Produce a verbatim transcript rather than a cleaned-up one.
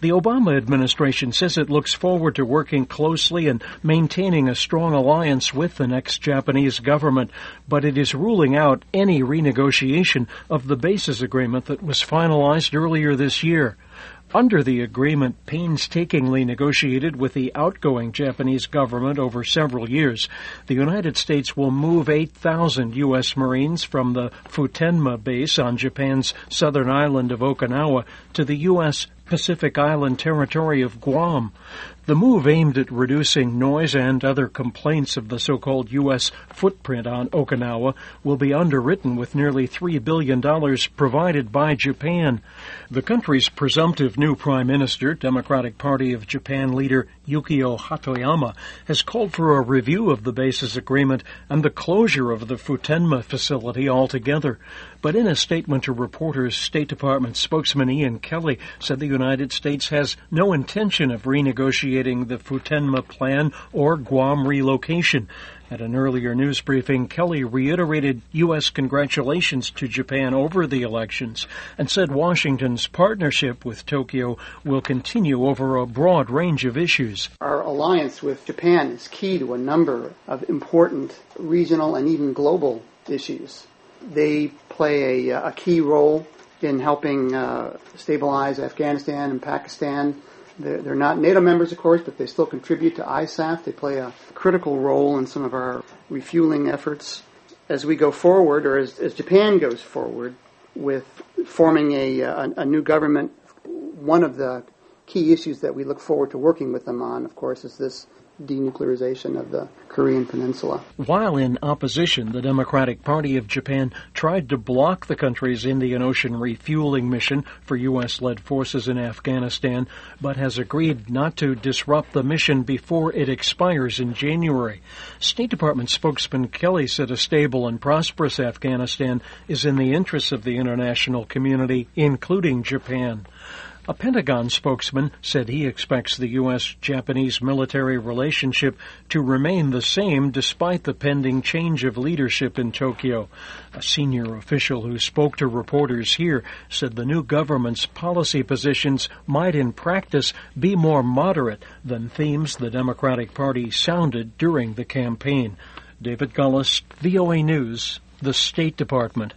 The Obama administration says it looks forward to working closely and maintaining a strong alliance with the next Japanese government, but it is ruling out any renegotiation of the bases agreement that was finalized earlier this year. Under the agreement, painstakingly negotiated with the outgoing Japanese government over several years, the United States will move eight thousand U S Marines from the Futenma base on Japan's southern island of Okinawa to the U S Pacific Island territory of Guam. The move aimed at reducing noise and other complaints of the so-called U S footprint on Okinawa will be underwritten with nearly three billion dollars provided by Japan. The country's presumptive new prime minister, Democratic Party of Japan leader Yukio Hatoyama, has called for a review of the bases agreement and the closure of the Futenma facility altogether. But in a statement to reporters, State Department spokesman Ian Kelly said the United States has no intention of renegotiating the Futenma plan or Guam relocation. At an earlier news briefing, Kelly reiterated U S congratulations to Japan over the elections and said Washington's partnership with Tokyo will continue over a broad range of issues. Our alliance with Japan is key to a number of important regional and even global issues. They play a, a key role in helping uh, stabilize Afghanistan and Pakistan. They're, they're not NATO members, of course, but they still contribute to I S A F. They play a critical role in some of our refueling efforts. As we go forward, or as, as Japan goes forward with forming a, a, a new government, one of the key issues that we look forward to working with them on, of course, is this denuclearization of the Korean Peninsula. While in opposition, the Democratic Party of Japan tried to block the country's Indian Ocean refueling mission for U S-led forces in Afghanistan, but has agreed not to disrupt the mission before it expires in January. State Department spokesman Kelly said a stable and prosperous Afghanistan is in the interests of the international community, including Japan. A Pentagon spokesman said he expects the U S Japanese military relationship to remain the same despite the pending change of leadership in Tokyo. A senior official who spoke to reporters here said the new government's policy positions might in practice be more moderate than themes the Democratic Party sounded during the campaign. David Gullis, V O A News, the State Department.